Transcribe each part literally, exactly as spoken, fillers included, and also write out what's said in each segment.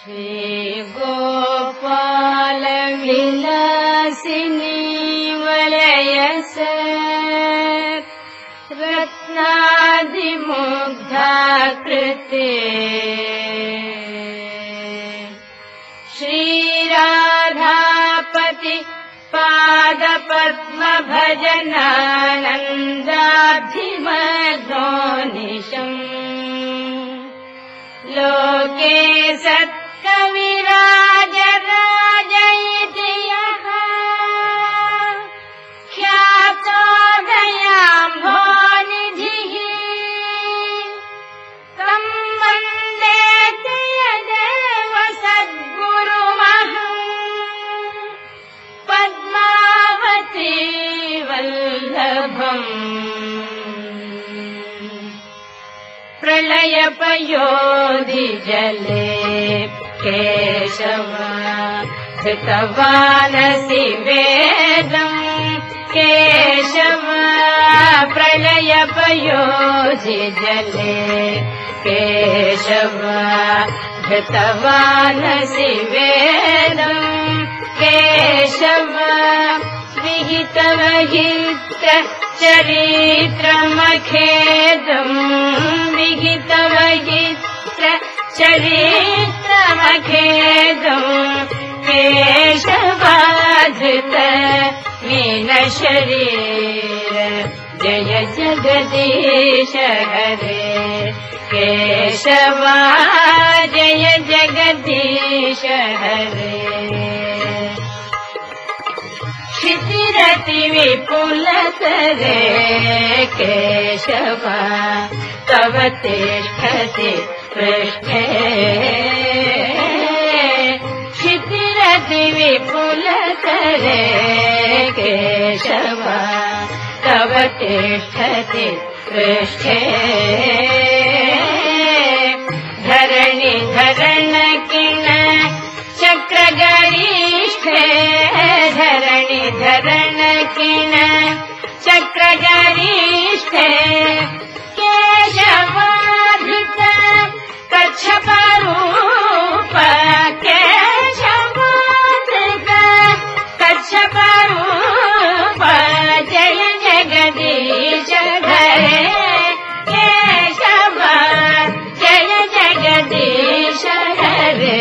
श्री गोपाल विलासिनी वलयस रत्नादिमुग्धाकृते श्री राधापति पादपद्म भजनानन्दाब्धिमध्वनिशम् लोके सत्कविराज राजयति यः ख्यातो दयाम्भोनिधिः तं वन्दे जयदेव सद्गुरुमहम् पद्मावती वल्लभम् प्रलयपयोधि जले केशव धृतवानसि वेदम् केशव प्रलयपयोधि जले केशव धृतवानसि वेदम् केशव विहितवहित्र चरित्रमखेदम् विहितवहित्र चरित्रमखेदम् केशवाधृत मीनशरीर जय जगदीश हरे केशवा जय जगदीश हरे क्षितिरति विपुलतरे केशवा तव तिष्ठति पृष्ठे क्षितिरति विपुलतरे केशवा तव तिष्ठति पृष्ठे धरणि धरण किण चक्रगरिष्ठे धरणि धरण किण चक्रगरिष्ठे केशवाधृत कच्छपरूप केशवाधृत कच्छपरूप जय जगदीश हरे केशव जय जगदीश हरे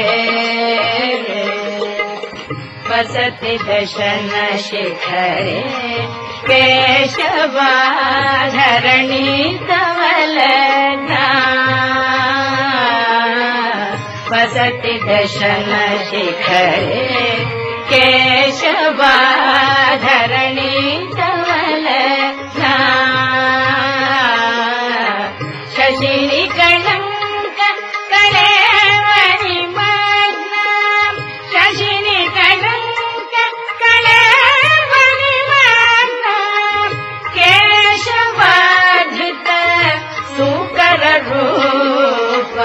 वसति दशन शिखरे केशवा धरणी तवलना वसति दशन शिखरे केशवा धरणी तवलना शशिनि कलंक कलेवरि मग्ना शशिनि कलंक कलेवरि मग्ना केशवाधृत सुकर रूप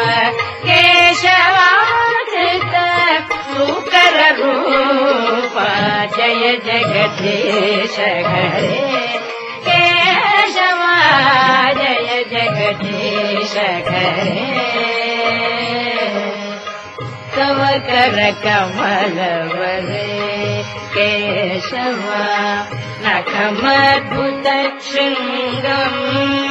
केशवाधृत सुकर रूप जय जगदीश हरे केशवा जय जगदीश हरे तव कर कमलवरे केशवा नखमद्भुत शृङ्गम्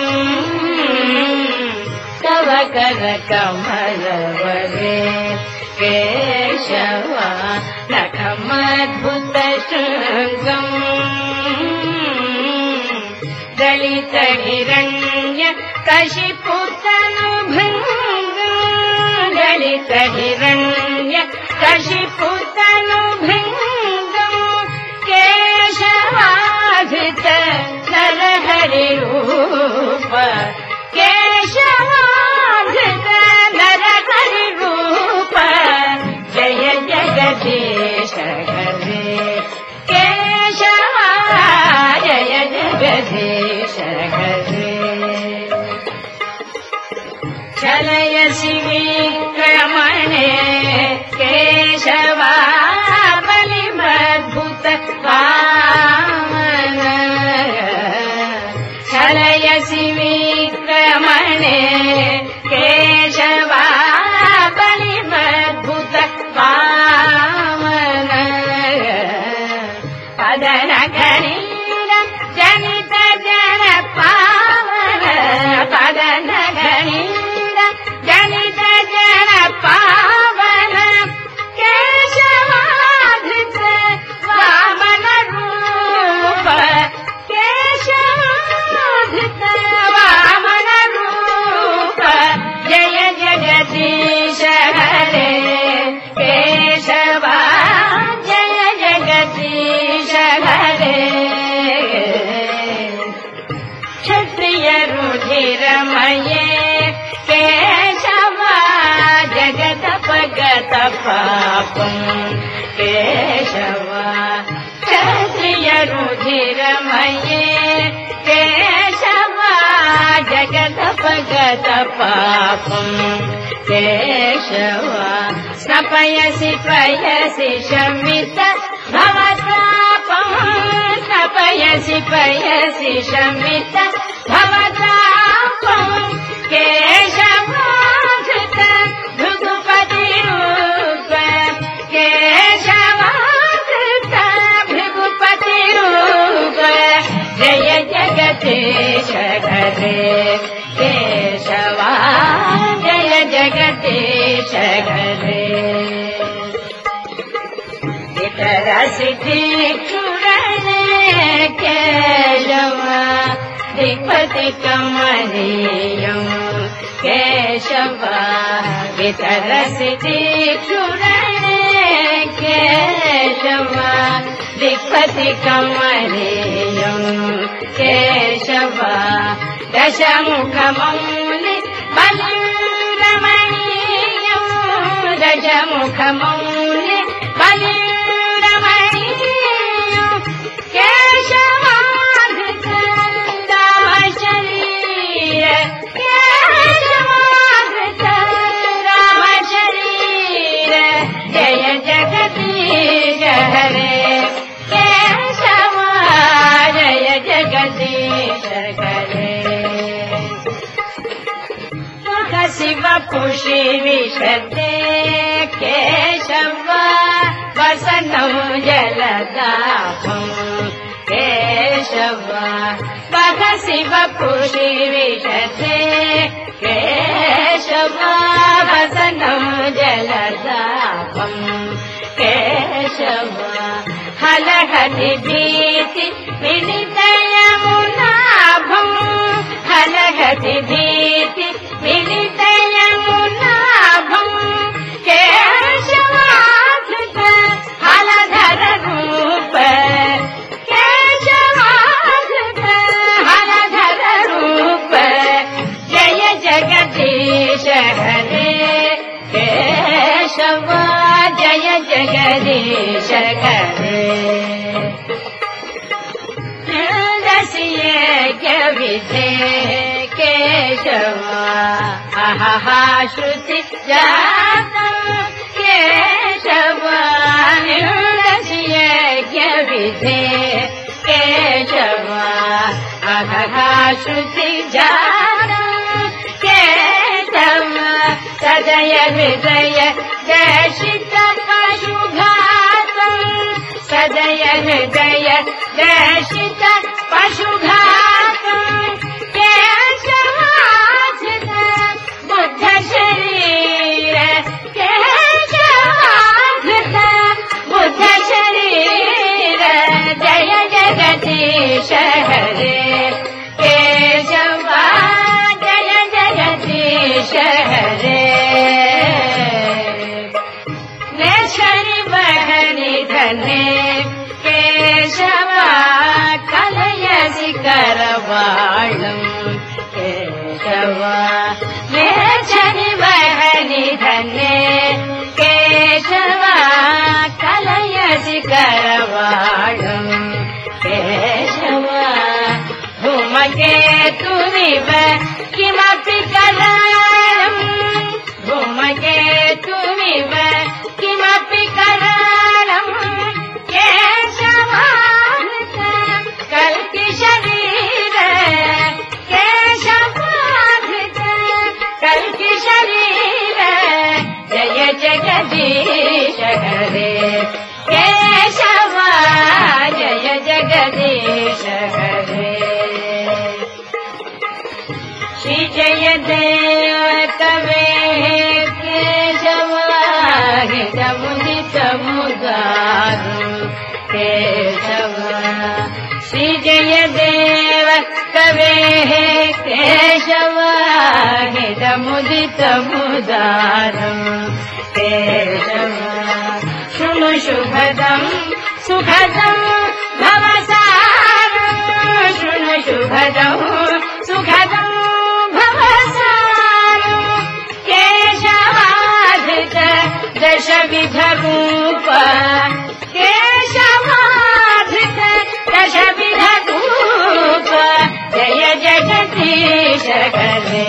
तव कर कमलवरे केशवा नखमद्भुत शृङ्गम् दलित हिरण्य कशिपुतनुभृङ्गम् दलित हिरण्य कशिपुतनुभृङ्गम् केशवाधृत नरहरिरूप केशवाधृत नरहरिरूप जय जगदीश हरे केशवा जय जगदीश हरे चलयसि विक्रमणे केशवा रुधिरमये केशवा जगदपगत पापम् केशवा स्नपयसि पयसि शमित भवतापम् स्नपयसि पयसि शमित भवतापम् केशवा धृत भृगुपतिरूप केशवा धृत भृगुपतिरूप जय जगदीश हरे केशवा जय जगदीश हरे रसिद्धीक्षुरणे केशवा दिक्पति कमनीयम् केशवा वितरसिद्धीक्षुरणे केशवा दिक्पति कमनीयम् केशवा दशमुखमौलि बलिरमणीयम् दशमुखमौलि बलि केशवाधृत राम शरीर केशवाधृत राम शरीर जय जगदीश हरे केशवा जय जगदीश हरे मुख शिव पुषि विशदे केशवा वसनं जलदाभम् केशवा पद शिव पुषि विशते केशवा वसनं जलदाभम् केशवा हलहति भीति मिलित यमुनाभम् हलहति भीति मिलित यमुनाभम् केशवा हलधर रूप केशवा हलधर रूप जय जगदीश हरे केशवा जय जगदीश हरे रसिये विधे केशवा अहहा श्रुति जातम् केशवा निर्दस्य विधे केशवा अहहा श्रुति जातम् केशवा सदय हृदय दर्शित पशुघातम् सदय हृदय दर्शित पशुघातम् केशवा बुद्ध शरीर केशवा बुद्ध शरीर जय जगदीश हरे केशवा जय जगदीश हरे नेशनि बहनि धने केशवा कलयसि करवाळम् केशवा नेशनि बहनि धने केशवा कलयसि करवाळम् केशवा धूमकेतुनिव किमपि कराळम् धूमकेतुनिव किमपि कराळम् केशवा कल्कि शरीर केशवा कल्कि शरीर जय जगदीश हरे केशवा जय जगदीश हरे श्री जय देव कवे केशवा हितमुदित मुदारु केशवा श्री जय देव कवे केशवा हितमुदित मुदारु केशवा शृणु शुभदम् सुखदम् भवसारम् शृणु शुभदम् सुखदम् भवसारम् केशवाधृत दशविधरूप केशवाधृत हरे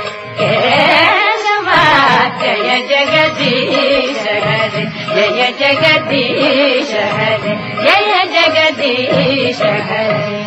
केशव जय जगदीश हरे जय जगदीश हरे जय जगदीश हरे